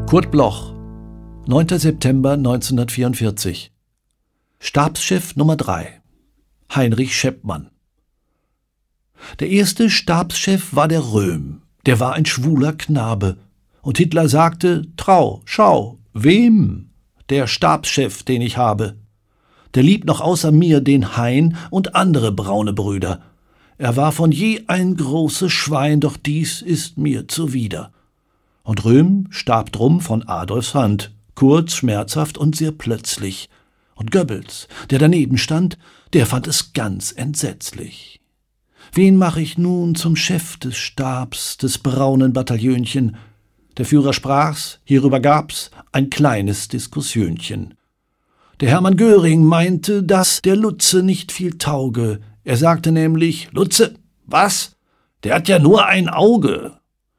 Kurt Bloch, 9. September 1944. Stabschef Nummer 3, Heinrich Scheppmann. Der erste Stabschef war der Röhm, der war ein schwuler Knabe. Und Hitler sagte, trau, schau, wem? Der Stabschef, den ich habe. Der liebt noch außer mir den Hein und andere braune Brüder. Er war von je ein großes Schwein, doch dies ist mir zuwider. Und Röhm starb drum von Adolfs Hand, kurz, schmerzhaft und sehr plötzlich. Und Goebbels, der daneben stand, der fand es ganz entsetzlich. Wen mach ich nun zum Chef des Stabs, des braunen Bataillönchen? Der Führer sprach's, hierüber gab's ein kleines Diskussionchen. Der Hermann Göring meinte, dass der Lutze nicht viel tauge. Er sagte nämlich, Lutze, was? Der hat ja nur ein Auge.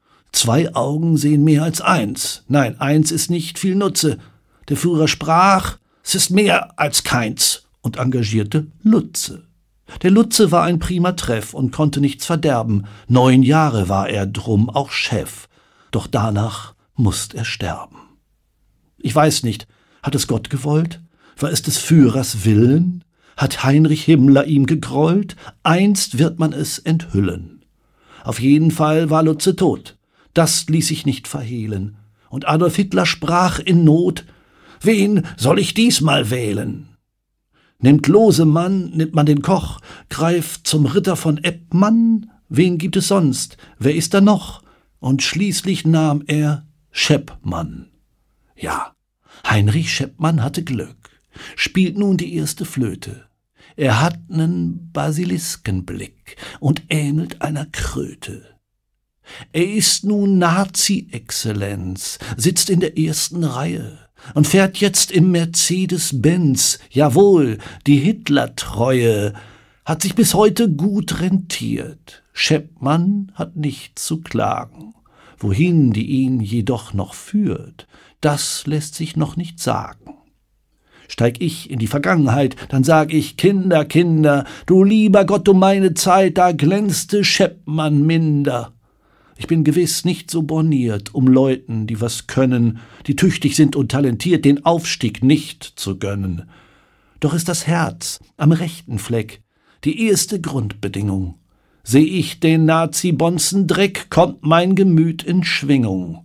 2 Augen sehen mehr als 1. Nein, 1 ist nicht viel Nutze. Der Führer sprach, es ist mehr als keins und engagierte Lutze. Der Lutze war ein prima Treff und konnte nichts verderben. 9 Jahre war er drum auch Chef. Doch danach musst er sterben. Ich weiß nicht, hat es Gott gewollt? War es des Führers Willen? Hat Heinrich Himmler ihm gegrollt? Einst wird man es enthüllen. Auf jeden Fall war Lutze tot. Das ließ sich nicht verhehlen. Und Adolf Hitler sprach in Not, wen soll ich diesmal wählen? Nimmt Losemann, nimmt man den Koch, greift zum Ritter von Eppmann, wen gibt es sonst, wer ist da noch? Und schließlich nahm er Scheppmann. Ja, Heinrich Scheppmann hatte Glück, spielt nun die erste Flöte. Er hat nen Basiliskenblick und ähnelt einer Kröte. Er ist nun Nazi-Exzellenz, sitzt in der ersten Reihe und fährt jetzt im Mercedes-Benz. Jawohl, die Hitlertreue hat sich bis heute gut rentiert. Scheppmann hat nichts zu klagen. Wohin die ihn jedoch noch führt, das lässt sich noch nicht sagen. Steig ich in die Vergangenheit, dann sag ich, Kinder, Kinder, du lieber Gott, um meine Zeit, da glänzte Scheppmann minder. Ich bin gewiss nicht so borniert, um Leuten, die was können, die tüchtig sind und talentiert, den Aufstieg nicht zu gönnen. Doch ist das Herz am rechten Fleck die erste Grundbedingung. Seh ich den Nazi-Bonzendreck, kommt mein Gemüt in Schwingung.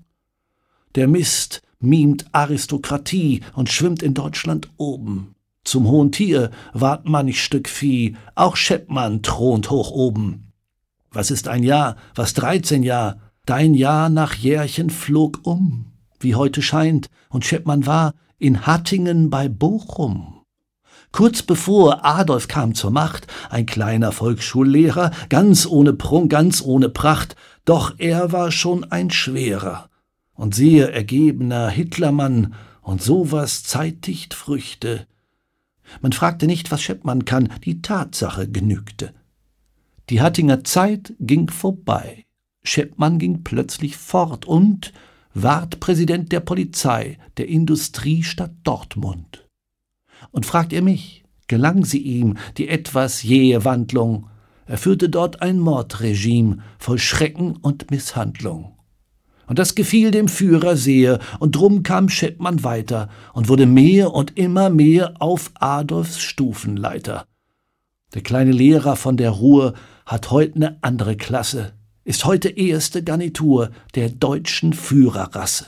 Der Mist mimt Aristokratie und schwimmt in Deutschland oben. Zum hohen Tier ward manch Stück Vieh, auch Scheppmann thront hoch oben. Was ist ein Jahr, was 13 Jahr? Dein Jahr nach Jährchen flog um, wie heute scheint, und Scheppmann war in Hattingen bei Bochum. Kurz bevor Adolf kam zur Macht, ein kleiner Volksschullehrer, ganz ohne Prunk, ganz ohne Pracht, doch er war schon ein schwerer und sehr ergebener Hitlermann, und sowas zeitigt Früchte. Man fragte nicht, was Scheppmann kann, die Tatsache genügte. Die Hattinger Zeit ging vorbei. Scheppmann ging plötzlich fort und ward Präsident der Polizei der Industriestadt Dortmund. Und fragt ihr mich, gelang sie ihm die etwas jähe Wandlung? Er führte dort ein Mordregime voll Schrecken und Misshandlung. Und das gefiel dem Führer sehr, und drum kam Scheppmann weiter und wurde mehr und immer mehr auf Adolfs Stufenleiter. Der kleine Lehrer von der Ruhr hat heut ne andere Klasse, ist heute erste Garnitur der deutschen Führerrasse.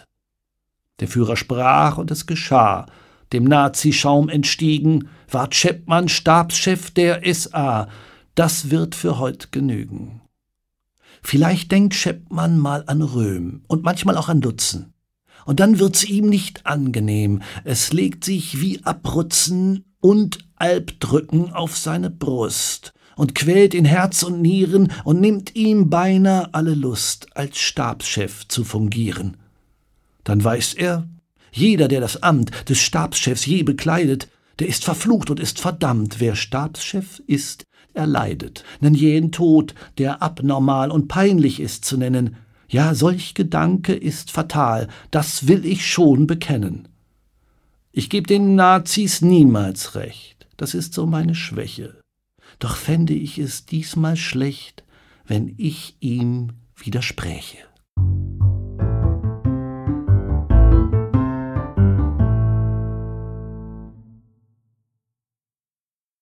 Der Führer sprach und es geschah, dem Nazischaum entstiegen, ward Scheppmann Stabschef der SA, das wird für heut genügen. Vielleicht denkt Scheppmann mal an Röhm und manchmal auch an Lutzen. Und dann wird's ihm nicht angenehm, es legt sich wie Abrutzen und Albdrücken auf seine Brust und quält in Herz und Nieren und nimmt ihm beinahe alle Lust, als Stabschef zu fungieren. Dann weiß er, jeder, der das Amt des Stabschefs je bekleidet, der ist verflucht und ist verdammt. Wer Stabschef ist, er leidet. Nen jeden Tod, der abnormal und peinlich ist zu nennen. Ja, solch Gedanke ist fatal, das will ich schon bekennen. Ich geb den Nazis niemals recht, das ist so meine Schwäche. Doch fände ich es diesmal schlecht, wenn ich ihm widerspräche.